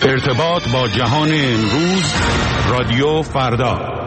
ارتباط با جهان امروز، رادیو فردا.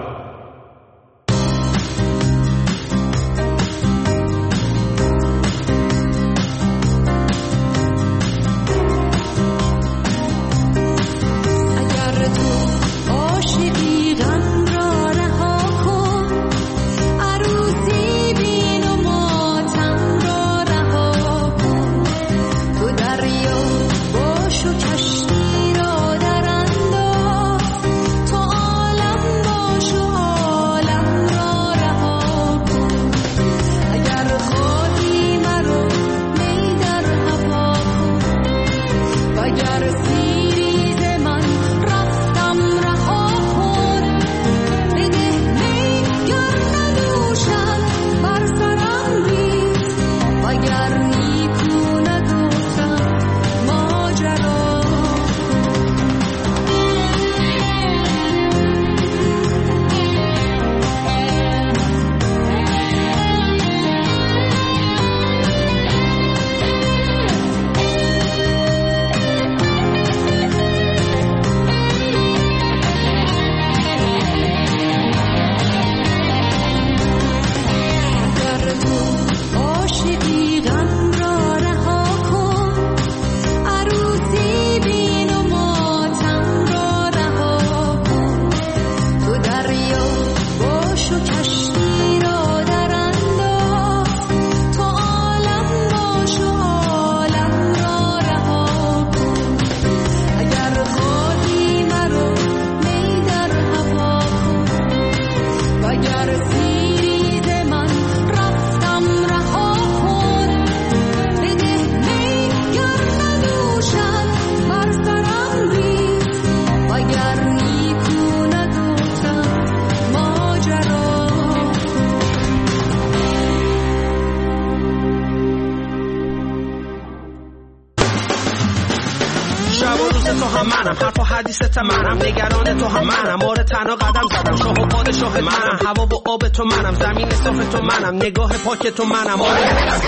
منم نگران تو هم منم آره تنها قدم زدم شاه و پادشاه منم هوا و آب تو منم زمین صاف تو منم نگاه پاک تو منم آره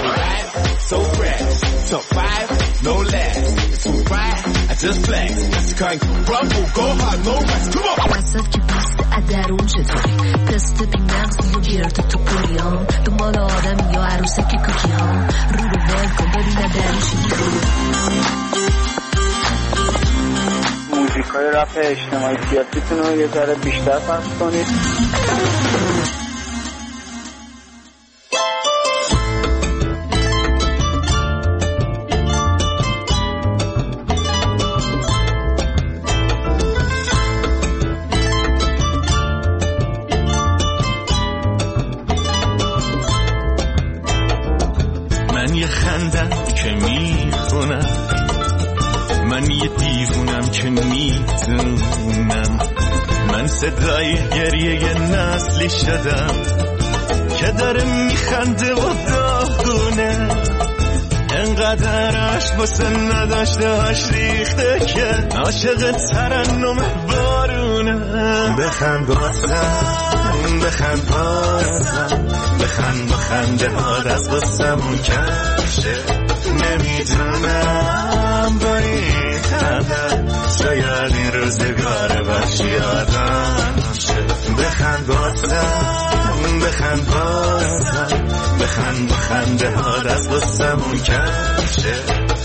so fresh so fire no less so right I just flex just can't crumble go hard no rest come on واسه که پست ادرون چطوری تست بی‌نقص گرفت تو پریام دنبال آدم یا عروسک کوکی ها رو ول کن ببینم درش موزیکای رپ اجتماعی سیاسیتون رو یه ذره بیشتر پخش کنید. من یه خندم که میخونم من یه دیوونم که میدونم من صدای گریه نسلی شدم که داره میخنده و داغونه انقدر عشق واسه نداشتهاش ریخته که عاشق ترنم بارونه بخند بازم بخند بازم بخند با خنده ها دست بسمون کشه نمیدونم با این خنده شاید این روزگار بخشی آدم شه بخند بازم بخند بازم بخند با خنده ها دست بسمون کشه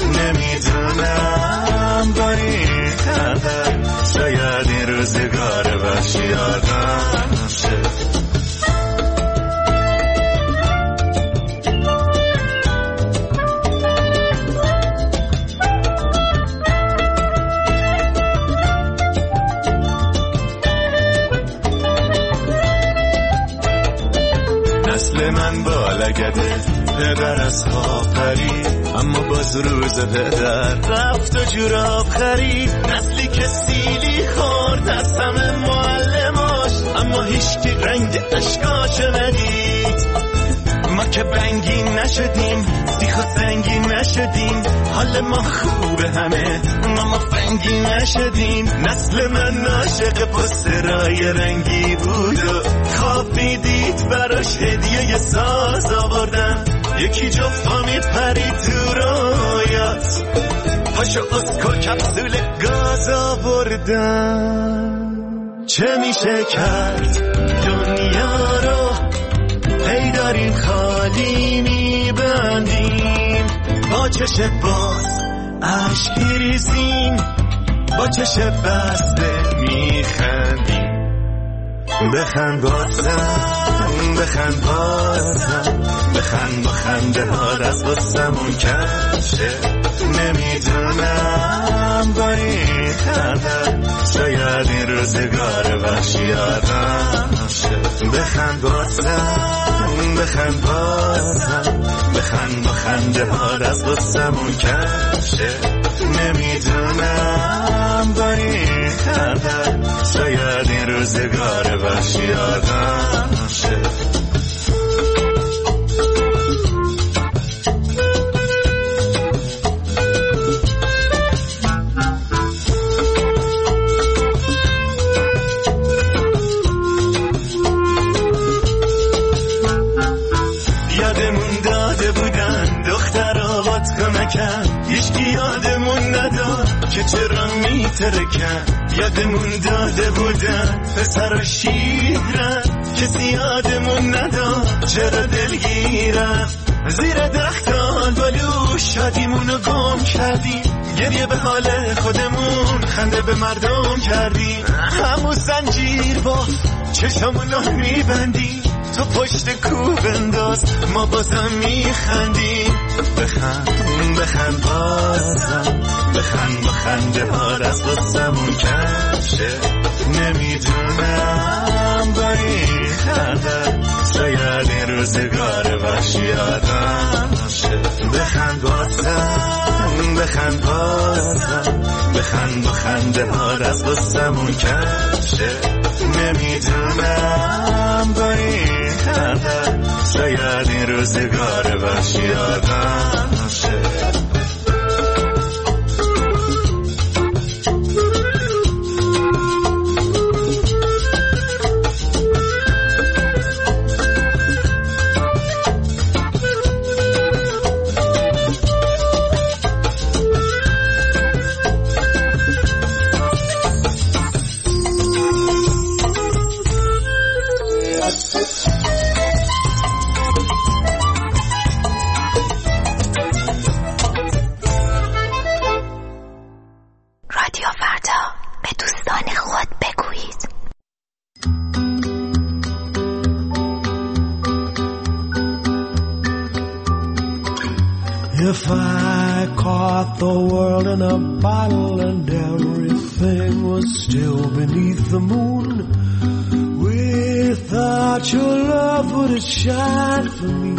نمیدونم با این خنده شاید این روزگار بخشی آدم شه نسل من بالگده پدر از خواب پرید اما باز روز پدر رفت و جوراب خرید نسلی که سیلی خورد از همه معلماش اما هیچکی رنگ اشکاش ندید ما که بنگین نشدیم بیخود زنگین نشدیم حال ما خوبه همه ما فنگین نشدیم نسل من عاشق پسترای رنگی بود و خواب میدید براش هدیه یه ساز آوردن یکی جفتا میپرید تو رویات پاشو اسکو کپسول گاز آوردم. چه میشه کرد دنیا رو هی داریم خالی میبندیم، با چش باز عشق میریزیم، با چش بسته میخندیم. بخند بازم بخند بازم بخند با خنده ها دست بستمون کشه. نمیدونم با این خنده شاید این روزگار وحشی آدم شه. بخند بازم بخند بازم بخند با خنده ها دست بستمون کشه. نمیدونم با این خنده شاید این روزگار وحشی آدم شه. هیچکی یادمون نداد که چرا میترکن، یادمون داده بودن پسر و شیرن، کسی یادمون نداد چرا دلگیرن. زیر درختان بالو شادیمونو گم کردیم، گریه به حال خودمون خنده به مردم کردیم. همون زنجیر با چشمونو میبندیم، تو پشت کوه بنداز ما بازم میخندیم. بخند بخند بازم بخند با خنده ها دست بستمون کشه. نمیدونم با این خنده شاید این روزگار وحشی آدم شه. بخند بازم بخند بازم بخند با خنده ها دست بستمون کشه. نمیدونم با این خنده شاید این روزگار وحشی آدم شه. If I caught the world in a bottle and everything was still beneath the moon, without your love would it shine for me?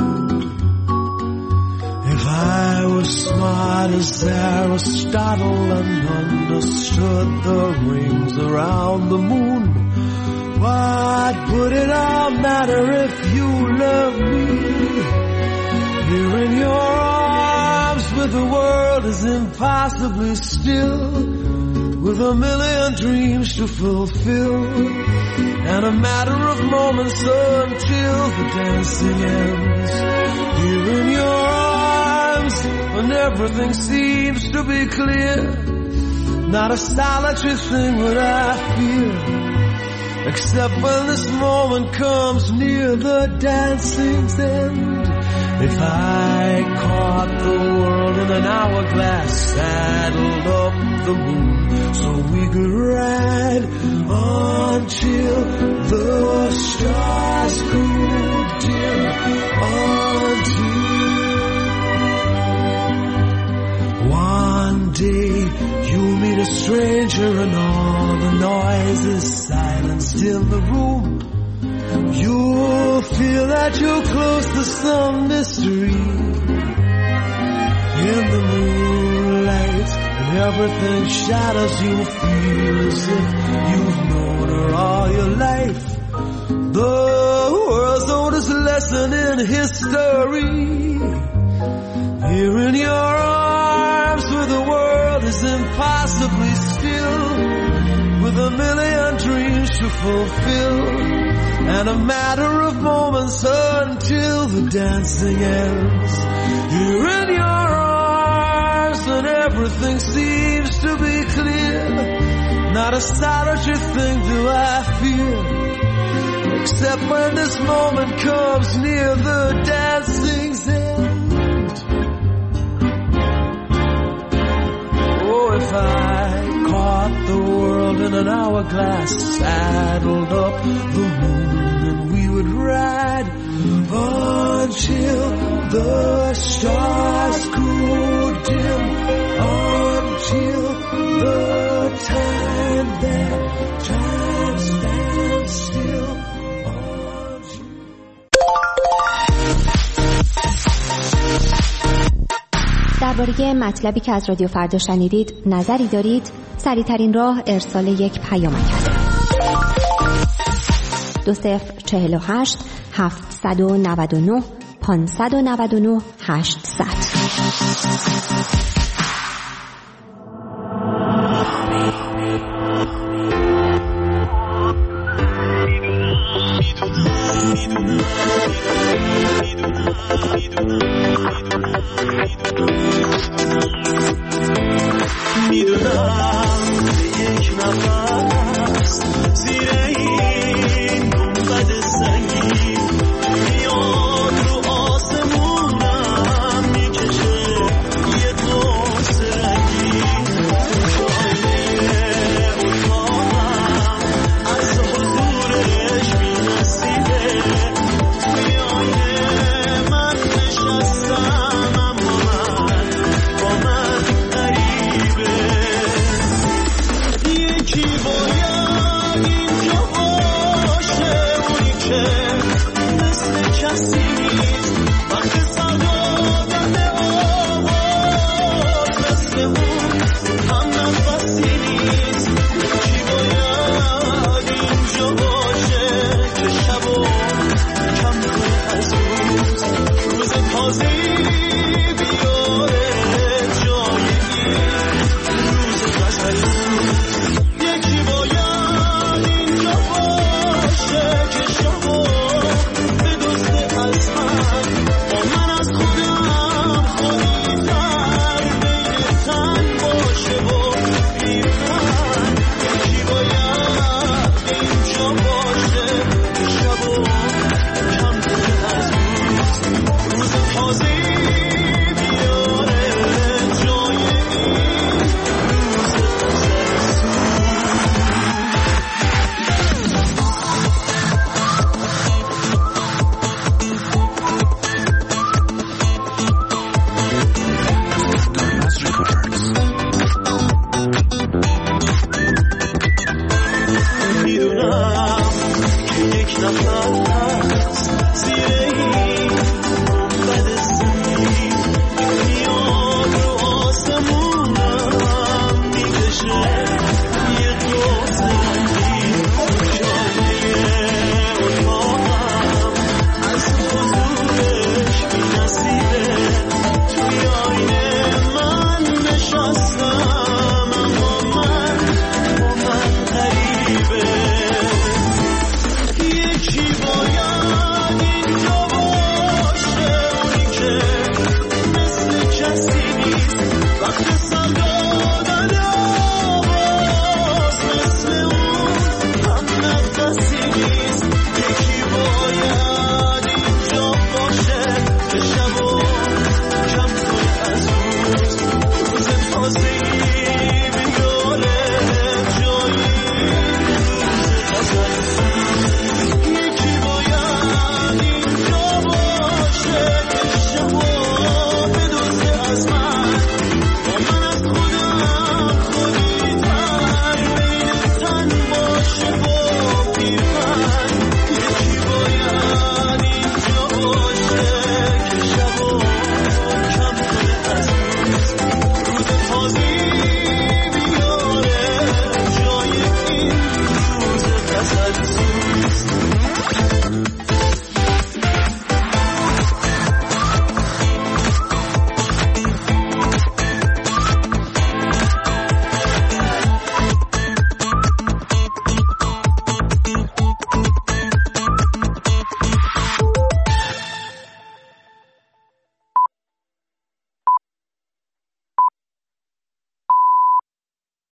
If I was smart as Aristotle and understood the rings around the moon, what would it all matter if you loved me? Here in your arms with the world is impossibly still, with a million dreams to fulfill, and a matter of moments until the dancing ends. Here in your arms when everything seems to be clear, not a solitary thing would I fear, except when this moment comes near the dancing's end. If I caught the world in an hourglass, saddled up the moon so we could ride until the stars grew dim, until one day you meet a stranger and all the noise is silenced in the room. You'll feel that you're close to some mystery. In the moonlight, when everything shadows, you'll feel as if you've known her all your life. The world's oldest lesson in history. Here in your arms where the world is impossibly still, with a million dreams to fulfill, and a matter of moments until the dancing ends. Here in your arms and everything seems to be clear. Not a solitary thing do I fear, except when this moment comes near the dancing's end. Oh, if I caught the world in an hourglass, saddled up the moon, and we would ride until the stars grew dim, until the time that time stands still. درباره مطلبی که از رادیو فردا شنیدید نظری دارید؟ سریع‌ترین راه ارسال یک پیامک است. 2048 799 599 800. میدونم یک نفس زیر این گنبد سنگین میاد رو آسمونم میکشه یه قرص رنگین جای اتاقم از حضورش می‌رسیده میانه من نشستم اما با من غریبه یکی باید اینجا باشه اونی که مثل کسی